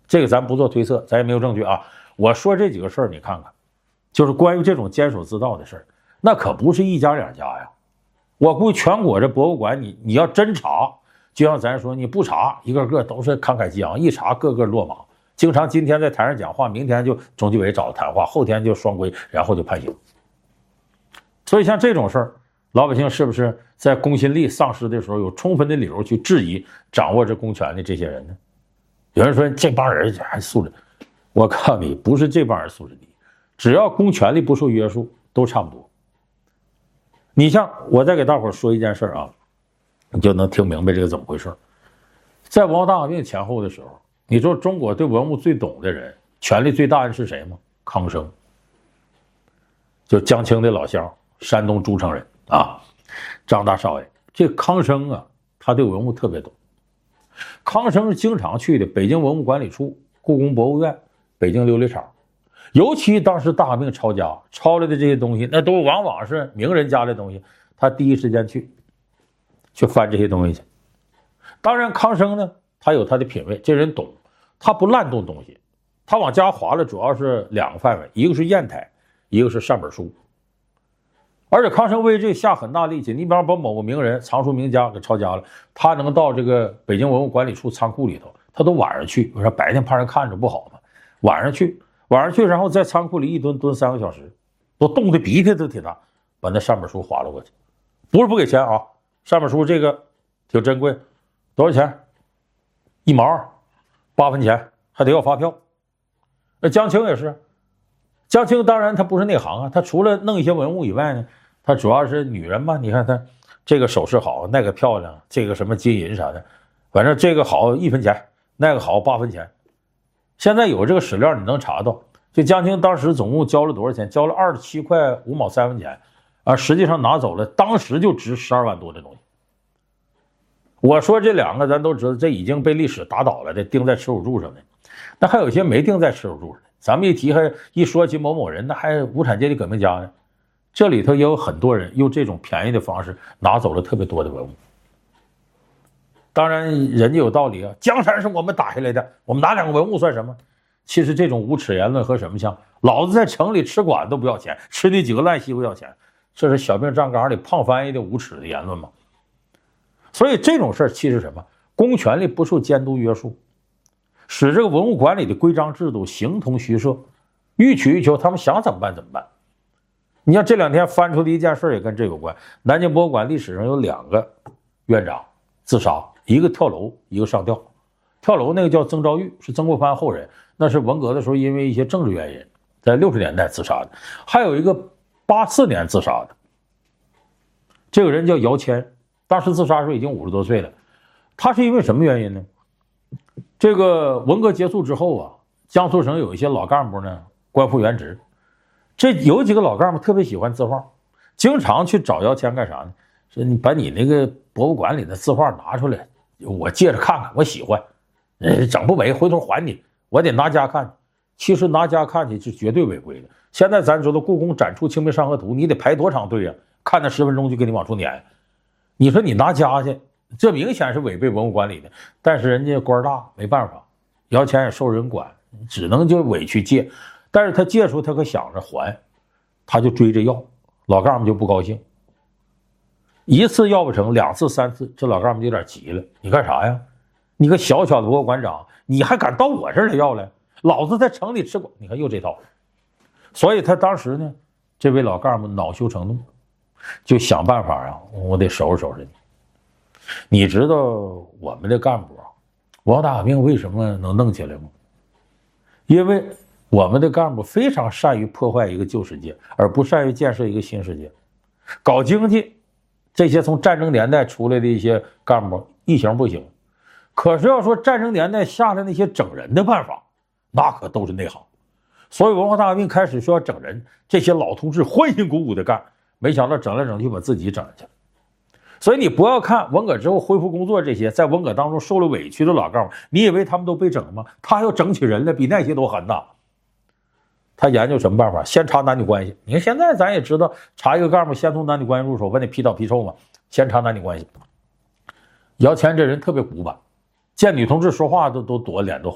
这个咱不做推测，咱也没有证据啊。我说这几个事儿，你看看，就是关于这种监守自盗的事儿，那可不是一家两家呀。我估计全国这博物馆，你你要真查，就像咱说，你不查，一个个都是慷慨激昂，一查个个落马。经常今天在台上讲话，明天就中纪委找谈话，后天就双规，然后就判刑。所以像这种事儿，老百姓是不是在公信力丧失的时候，有充分的理由去质疑掌握着公权的这些人呢？有人说这帮人还素质，我告诉你，不是这帮人素质低，只要公权力不受约束，都差不多。你像我再给大伙说一件事啊，你就能听明白这个怎么回事。在文化大革命前后的时候，你说中国对文物最懂的人，权力最大的是谁吗？康生，就江青的老乡，山东诸城人啊，张大少爷。这康生啊，他对文物特别懂。康生是经常去的北京文物管理处、故宫博物院、北京琉璃厂，尤其当时大革命抄家抄来的这些东西，那都往往是名人家的东西，他第一时间去去翻这些东西去。当然康生呢，他有他的品位，这人懂，他不滥动东西，他往家划了主要是两个范围，一个是砚台，一个是善本书。而且康生为这下很大力气，你比方把某个名人藏书名家给抄家了，他能到这个北京文物管理处仓库里头，他都晚上去，我说白天怕人看着不好嘛，晚上去晚上去然后在仓库里一蹲蹲三个小时，都冻得鼻涕都挺大，把那善本书划了过去。不是不给钱啊，善本书这个挺珍贵，多少钱？一毛二，八分钱，还得要发票。那江青也是，江青当然他不是内行啊，他除了弄一些文物以外呢，他主要是女人嘛，你看他这个首饰好，那个漂亮，这个什么金银啥的，反正这个好一分钱，那个好八分钱。现在有这个史料你能查到，这江青当时总共交了多少钱？交了二十七块五毛三分钱啊，实际上拿走了当时就值十二万多的东西。我说这两个咱都知道，这已经被历史打倒了的，钉在耻辱柱上的，那还有些没钉在耻辱柱上的。咱们一提还一说起某某人，那还无产阶级革命家呢。这里头也有很多人用这种便宜的方式拿走了特别多的文物。当然人家有道理啊，江山是我们打下来的，我们拿两个文物算什么？其实这种无耻言论和什么像，老子在城里吃馆都不要钱，吃那几个烂西瓜要钱，这是小兵站岗里胖翻译的无耻的言论吗？所以这种事儿其实什么？公权力不受监督约束，使这个文物管理的规章制度形同虚设，欲取欲求，他们想怎么办怎么办。你像这两天翻出的一件事也跟这有关，南京博物馆历史上有两个院长自杀，一个跳楼，一个上吊。跳楼那个叫曾昭玉，是曾国藩后人，那是文革的时候因为一些政治原因在六十年代自杀的。还有一个八四年自杀的，这个人叫姚谦，当时自杀的时候已经五十多岁了。他是因为什么原因呢？这个文革结束之后啊，江苏省有一些老干部呢官复原职，这有几个老干部特别喜欢字画，经常去找姚谦干啥呢？说你把你那个博物馆里的字画拿出来，我借着看看，我喜欢，呃，整不美回头还你，我得拿家看。其实拿家看去是绝对违规的。现在咱知道故宫展出《清明上河图》，你得排多长队啊？看那十分钟就给你往出撵。你说你拿家去，这明显是违背文物管理的。但是人家官大，没办法，姚谦也受人管，只能就委屈借。但是他借出，他可想着还，他就追着要，老干部就不高兴。一次要不成，两次三次，这老干部就有点急了。你干啥呀？你个小小的博物馆长，你还敢到我这儿来要来？老子在城里吃馆，你看又这套。所以他当时呢，这位老干部恼羞成怒，就想办法啊，我得收拾收拾你。你知道我们的干部啊，文化大革命为什么能弄起来吗？因为我们的干部非常善于破坏一个旧世界，而不善于建设一个新世界。搞经济，这些从战争年代出来的一些干部一行不行，可是要说战争年代下的那些整人的办法，那可都是内行。所以文化大革命开始说要整人，这些老同志欢欣鼓舞的干，没想到整来整去把自己整下去了。所以你不要看文革之后恢复工作这些在文革当中受了委屈的老干部，你以为他们都被整吗？他要整起人来比那些都狠呐。他研究什么办法？先查男女关系。你看现在咱也知道，查一个干部先从男女关系入手，问你批倒批臭嘛，先查男女关系。姚谦这人特别古板，见女同志说话都都躲，脸都红。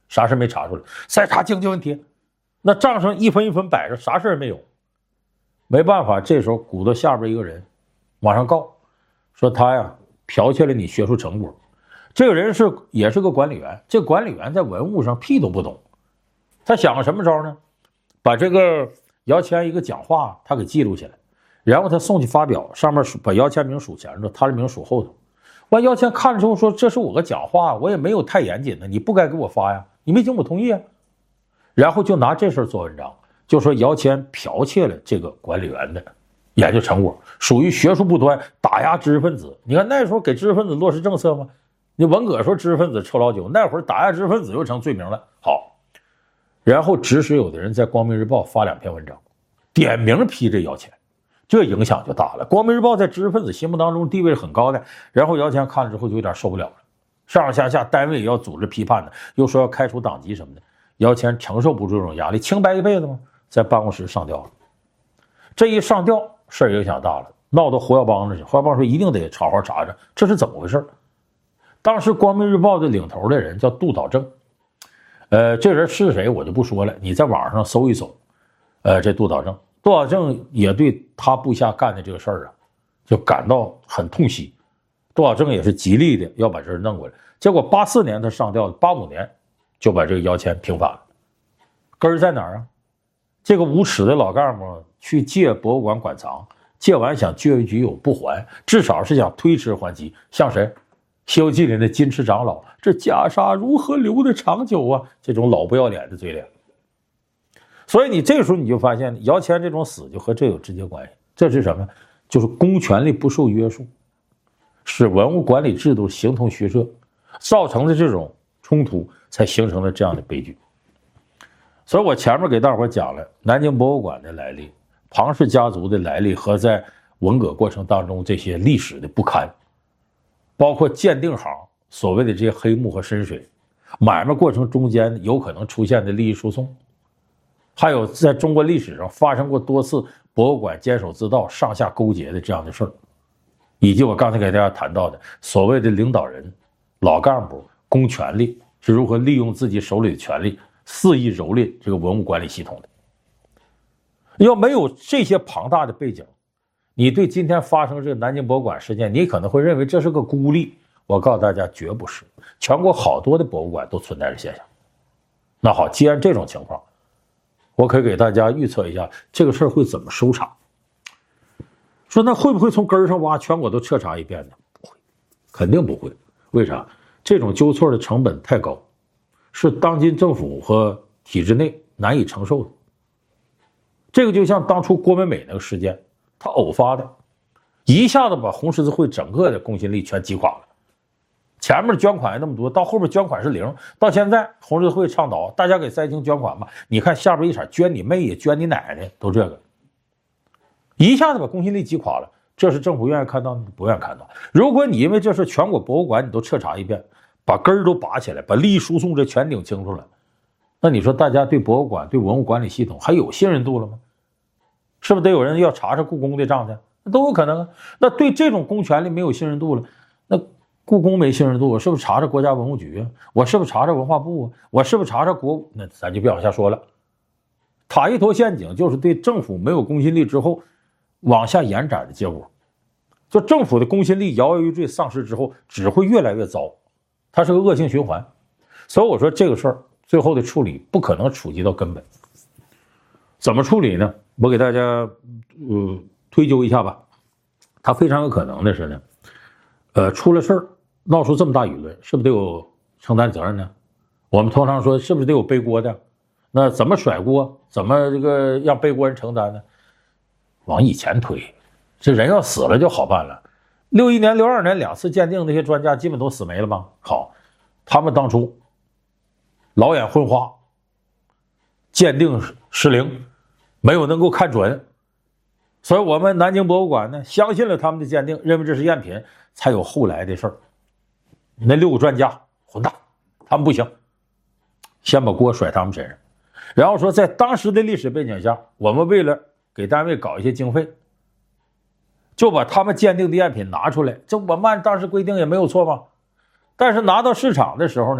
啥事没查出来，再查经济问题，那账上一分一分摆着，啥事儿没有。没办法，这时候鼓捣下边一个人往上告，说他呀剽窃了你学术成果。这个人是也是个管理员，这管理员在文物上屁都不懂，他想个什么招呢？把这个姚谦一个讲话他给记录下来，然后他送去发表，上面把姚谦名数前头，他的名数后头。完，姚谦看了之后说：“这是我个讲话，我也没有太严谨的，你不该给我发呀，你没经我同意啊。”然后就拿这事儿做文章，就说姚谦剽窃了这个管理员的研究成果，属于学术不端，打压知识分子。你看那时候给知识分子落实政策吗？你文革说知识分子臭老九，那会儿打压知识分子又成罪名了。好，然后指使有的人在光明日报发两篇文章，点名批这姚谦。这影响就大了。光明日报在知识分子心目当中地位是很高的，然后姚谦看了之后就有点受不了了，上上下下单位也要组织批判的，又说要开除党籍什么的。姚谦承受不住这种压力，清白一辈子嘛，在办公室上吊了。这一上吊，事儿影响大了，闹到胡耀邦那去。胡耀邦说一定得好好查查这是怎么回事。当时光明日报的领头的人叫杜导正，呃，这人是谁我就不说了，你在网上搜一搜。呃，这杜导正。杜导正也对他部下干的这个事儿啊，就感到很痛惜。杜导正也是极力的要把这事弄过来。结果八四年他上吊了，八五年就把这个姚谦平反了。根儿在哪儿啊？这个无耻的老干部去借博物馆馆藏，借完想据为己有不还，至少是想推迟还击。像谁？《西游记》里的金池长老，这袈裟如何留得长久啊？这种老不要脸的嘴脸。所以你这个时候你就发现姚谦这种死就和这有直接关系。这是什么？就是公权力不受约束，使文物管理制度形同虚设，造成的这种冲突，才形成了这样的悲剧。所以我前面给大伙讲了南京博物馆的来历，庞氏家族的来历和在文革过程当中这些历史的不堪，包括鉴定行所谓的这些黑幕和深水，买卖过程中间有可能出现的利益输送，还有在中国历史上发生过多次博物馆监守自盗、上下勾结的这样的事儿，以及我刚才给大家谈到的所谓的领导人、老干部、公权力是如何利用自己手里的权力肆意蹂躏这个文物管理系统的。要没有这些庞大的背景，你对今天发生这个南京博物馆事件，你可能会认为这是个孤立。我告诉大家，绝不是，全国好多的博物馆都存在着现象。那好，既然这种情况，我可以给大家预测一下这个事儿会怎么收场。说那会不会从根儿上挖，全国都彻查一遍呢？不会，肯定不会。为啥？这种纠错的成本太高，是当今政府和体制内难以承受的。这个就像当初郭美美那个事件，他偶发的，一下子把红十字会整个的公信力全击垮了。前面捐款那么多，到后面捐款是零，到现在红十字会倡导大家给灾情捐款吧，你看下边一场捐你妹呀，捐你奶奶，都这个，一下子把公信力击垮了。这是政府愿意看到的，不愿意看到。如果你因为这是全国博物馆你都彻查一遍，把根儿都拔起来，把利益输送这全顶清楚了，那你说大家对博物馆、对文物管理系统还有信任度了吗？是不是得有人要查查故宫的账去？那都有可能啊。那对这种公权力没有信任度了，那故宫没信任度，我是不是查查国家文物局啊？我是不是查查文化部啊？我是不是查查国？那咱就别往下说了。塔伊佗陷阱就是对政府没有公信力之后往下延展的结果。就政府的公信力摇摇欲坠丧失之后，只会越来越糟，它是个恶性循环。所以我说这个事儿最后的处理不可能触及到根本。怎么处理呢？我给大家呃推究一下吧。它非常有可能的是呢，呃，出了事儿闹出这么大舆论，是不是得有承担责任呢？我们通常说是不是得有背锅的？那怎么甩锅？怎么这个让背锅人承担呢？往以前推，这人要死了就好办了。六一年、六二年两次鉴定，那些专家基本都死没了吗？好，他们当初老眼昏花，鉴定失灵，没有能够看准，所以我们南京博物馆呢相信了他们的鉴定，认为这是赝品，才有后来的事儿。那六个专家混蛋，他们不行，先把锅甩他们身上，然后说在当时的历史背景下，我们为了给单位搞一些经费，就把他们鉴定的赝品拿出来，这我们按当时规定也没有错吧？但是拿到市场的时候呢，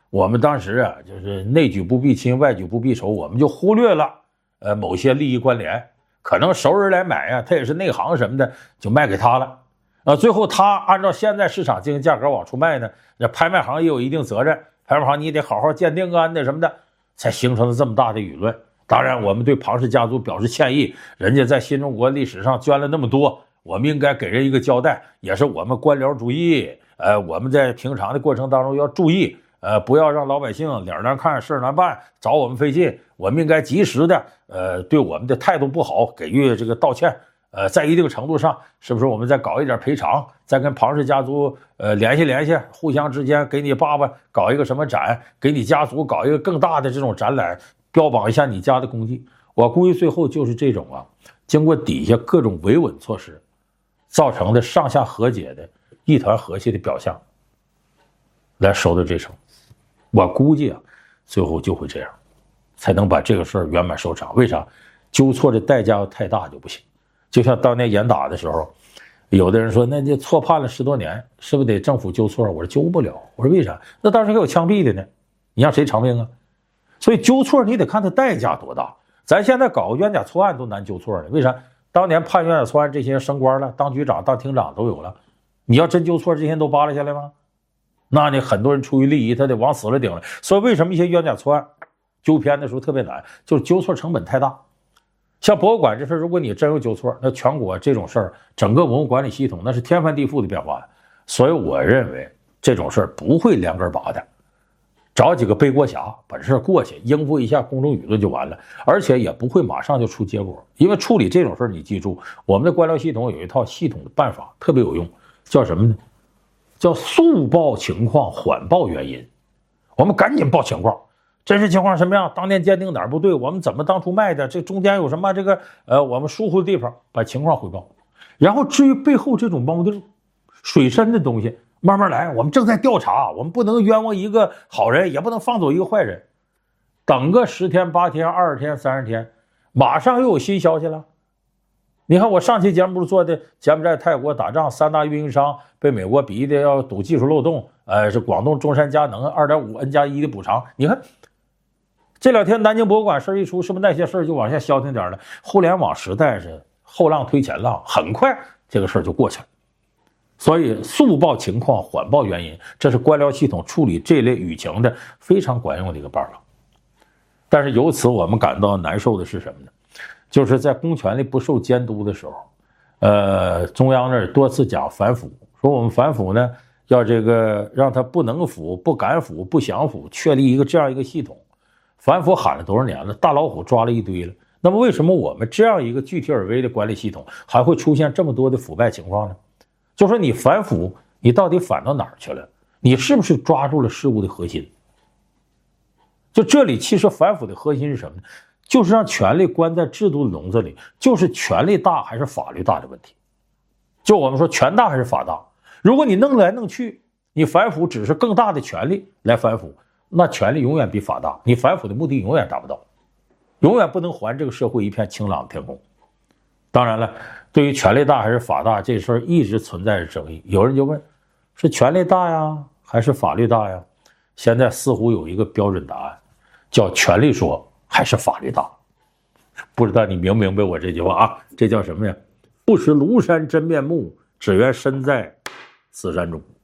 我们当时啊，就是内举不避亲，外举不避仇，我们就忽略了呃某些利益关联，可能熟人来买呀、啊，他也是内行什么的，就卖给他了。啊，最后他按照现在市场经营价格往出卖呢，那拍卖行也有一定责任，拍卖行你得好好鉴定啊，那什么的，才形成了这么大的舆论。当然，我们对庞氏家族表示歉意，人家在新中国历史上捐了那么多，我们应该给人一个交代，也是我们官僚主义，呃，我们在平常的过程当中要注意，呃，不要让老百姓脸难看事难办，找我们费劲，我们应该及时的，呃，对我们的态度不好给予这个道歉。呃，在一定程度上，是不是我们再搞一点赔偿，再跟庞氏家族呃联系联系，互相之间给你爸爸搞一个什么展，给你家族搞一个更大的这种展览，标榜一下你家的功绩。我估计最后就是这种啊，经过底下各种维稳措施造成的上下和解的一团和气的表象，来收到这成。我估计啊，最后就会这样，才能把这个事儿圆满收场。为啥？纠错的代价要太大就不行。就像当年严打的时候，有的人说那就错判了十多年，是不是得政府纠错？我说纠不了。我说为啥？那当时给我枪毙的呢，你让谁偿命啊？所以纠错你得看它代价多大。咱现在搞个冤假错案都难纠错了，为啥？当年判冤假错案这些人升官了，当局长当厅长都有了，你要真纠错这些人都扒拉下来吗？那你很多人出于利益他得往死了顶了。所以为什么一些冤假错案纠偏的时候特别难，就是纠错成本太大。像博物馆这事，如果你真有纠错，那全国这种事儿，整个文物管理系统那是天翻地覆的变化。所以我认为这种事儿不会连根拔的，找几个背锅侠把这事儿过去，应付一下公众舆论就完了，而且也不会马上就出结果。因为处理这种事儿，你记住，我们的官僚系统有一套系统的办法，特别有用，叫什么呢？叫速报情况，缓报原因。我们赶紧报情况。真实情况什么样？当年鉴定哪儿不对？我们怎么当初卖的？这中间有什么这个呃我们疏忽的地方？把情况汇报。然后至于背后这种猫膑、水深的东西，慢慢来。我们正在调查，我们不能冤枉一个好人，也不能放走一个坏人。等个十天、八天、二十天、三十天，马上又有新消息了。你看我上期节目不是做的柬埔寨、泰国打仗，三大运营商被美国逼的要堵技术漏洞，呃，是广东中山佳能 二点五 N 加一的补偿。你看。这两天南京博物馆事一出，是不是那些事儿就往下消停点了？互联网时代是后浪推前浪，很快这个事儿就过去了。所以速报情况，缓报原因，这是官僚系统处理这类舆情的非常管用的一个办法。但是由此我们感到难受的是什么呢？就是在公权力不受监督的时候，呃，中央那儿多次讲反腐，说我们反腐呢要这个让他不能腐、不敢腐、不想腐，确立一个这样一个系统。反腐喊了多少年了，大老虎抓了一堆了，那么为什么我们这样一个具体而微的管理系统还会出现这么多的腐败情况呢？就说你反腐，你到底反到哪儿去了？你是不是抓住了事物的核心？就这里其实反腐的核心是什么呢？就是让权力关在制度的笼子里，就是权力大还是法律大的问题。就我们说权大还是法大，如果你弄来弄去，你反腐只是更大的权力来反腐，那权力永远比法大，你反腐的目的永远达不到，永远不能还这个社会一片晴朗的天空。当然了，对于权力大还是法大这事儿一直存在着争议，有人就问，是权力大呀还是法律大呀？现在似乎有一个标准答案，叫权力说还是法律大。不知道你明不明白我这句话啊？这叫什么呀？不识庐山真面目，只缘身在此山中。